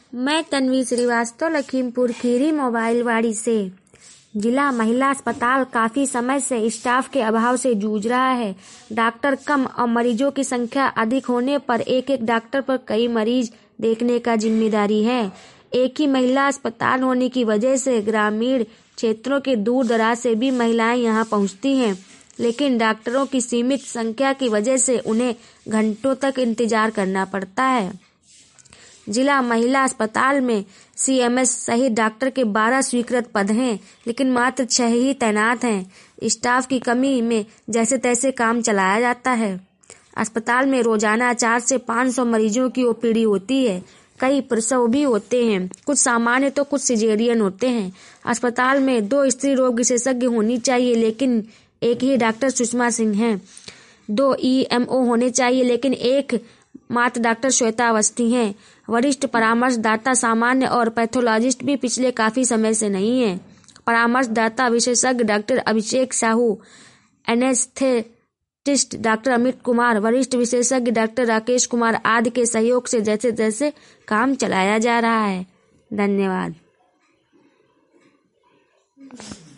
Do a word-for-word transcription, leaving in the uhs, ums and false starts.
मैं तन्वी श्रीवास्तव, लखीमपुर खीरी मोबाइलवाड़ी से। जिला महिला अस्पताल काफी समय से स्टाफ के अभाव से जूझ रहा है। डॉक्टर कम और मरीजों की संख्या अधिक होने पर एक एक डॉक्टर पर कई मरीज देखने का जिम्मेदारी है। एक ही महिला अस्पताल होने की वजह से ग्रामीण क्षेत्रों के दूर दराज से भी महिलाएं यहां पहुंचती हैं, लेकिन डॉक्टरों की सीमित संख्या की वजह से उन्हें घंटों तक इंतजार करना पड़ता है। जिला महिला अस्पताल में सीएमएस सहित डॉक्टर के बारह स्वीकृत पद हैं, लेकिन मात्र छह ही तैनात हैं। स्टाफ की कमी में जैसे तैसे काम चलाया जाता है। अस्पताल में रोजाना चार से पाँच सौ मरीजों की ओपीडी होती है। कई प्रसव भी होते हैं, कुछ सामान्य तो कुछ सिजेरियन होते हैं। अस्पताल में दो स्त्री रोग विशेषज्ञ होनी चाहिए, लेकिन एक ही डॉक्टर सुषमा सिंह हैं। दो ईएमओ होने चाहिए, लेकिन एक मात्र डॉक्टर श्वेता अवस्थी हैं। वरिष्ठ परामर्शदाता सामान्य और पैथोलॉजिस्ट भी पिछले काफी समय से नहीं है। परामर्शदाता विशेषज्ञ doctor Abhishek Sahu, anaesthetist doctor Amit Kumar, वरिष्ठ विशेषज्ञ डॉक्टर राकेश कुमार आदि के सहयोग से जैसे जैसे काम चलाया जा रहा है। धन्यवाद।